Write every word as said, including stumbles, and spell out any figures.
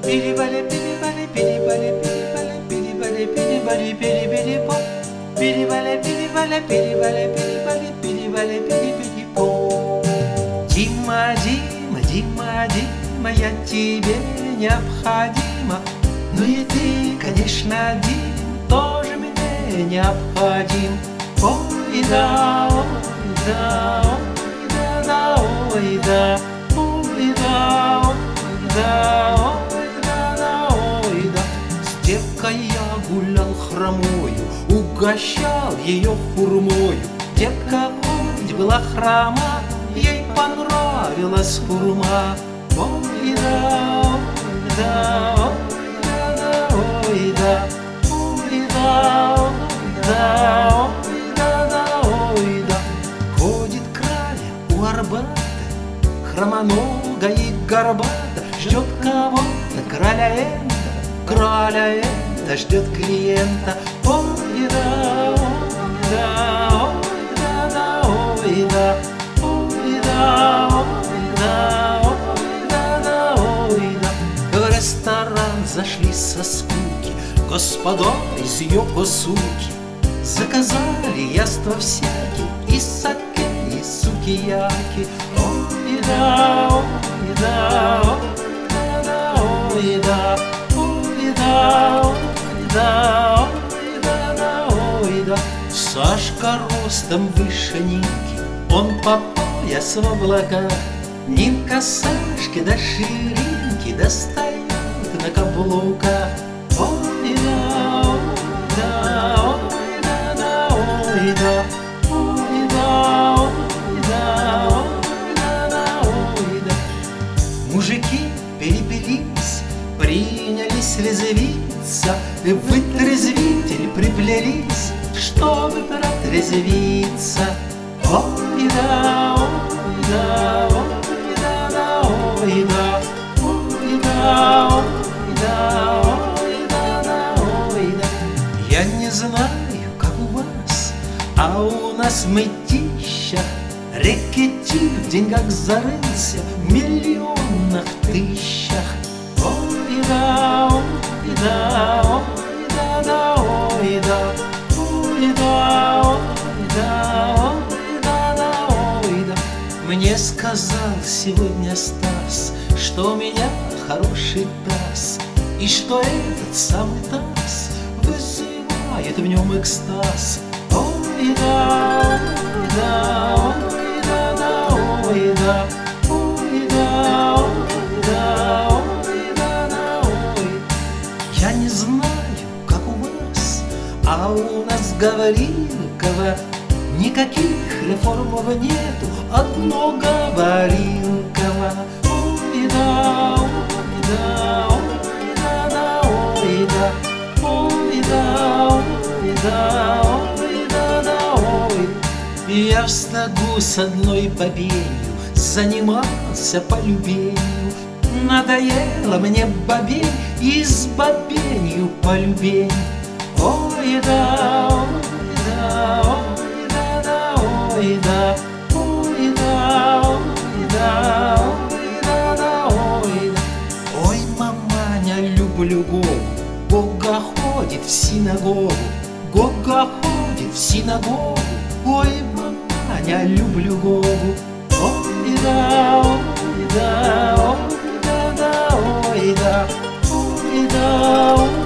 Пили-бали, пили-бали, пили-бали, пили-бали, пили-бали, пили-бали, пили-били-по. Пили-бали, пили-бали, пили-бали, пили-бали, пили-бали, пили-били-по. Дима, Дима, Дима, Дима, я тебе необходима. Ну и ты, конечно, Дим, тоже мне необходим. Ой, да, ой, да, ой, да, да, ой, да, ой, да, ой, да, ой, да, да, ой, да. С девкой я гулял хромою, угощал ее хурмою. Девка хоть была хрома, ей понравилась хурма. Ой, да, ой, да, ой, да, да, ой, да, ой, да, ой, да, ой, да, да, ой, да. Ходит краля у Арбата, хромонога и горбата, ждет кого-то, краля это, краля это, ждет клиента. Ой, да, ой, да, ой, да, да, ой, да, ой, да, ой, да, ой, да, да, ой, да. В ресторан зашли со скуки господа из Йокосуки. Заказали яства всякие, и саке, и сукияки. Ой, да, ой, да, ой, да, да, ой, да, ой, да, ой, да, ой, да, да, ой, да. Сашка ростом выше Нинки, он по пояс в облаках. Нинка Сашке до ширинки достает на каблуках. Ой, да, ой, да, ой, да, да, ой, да, ой, да, ой, да, ой, да, да, ой, да. Мужики перепились, принялись резвиться, вытрезвители приплелись, чтобы протрезвиться. Ой, да, ой, да, ой, да, да, ой, да, ой, да, ой, да, ой, да, да, ой, да. Я не знаю, как у вас, а у нас мытища. Рэкетир в деньгах зарылся в миллионах тысячах. Ой, да, ой, да, ой, да, да, ой, да, ой, да, ой, да, ой, да, да, ой, да. Мне сказал сегодня Стас, что у меня хороший таз, и что этот самый таз вызывает в нем экстаз. Ой, да, ой, да, ой, да, да, ой, да, ой, да, ой, да, ой, да, да, ой. Я не знаю, как у вас, а у нас Гаврилкова. Никаких реформов нету, одно Гаврилкова. Ой, да, ой, да, ой, да, да, ой, да, ой, да, ой, да, ой, да, да, ой. Я в стогу с одной бабенью занимался по любению. Надоело мне бабень и с бабенью по любенью. Ой, да, ой, да, ой, да, да, ой, да, ой, да, ой, да, ой, да, да, ой, да. Ой, маманя, люблю Гогу, Гога ходит в синагогу, Гога ходит в синагогу. Ой, маманя, люблю Гогу. Ой, да, ой, да, ой, да, да, ой, да, ой, да, ой.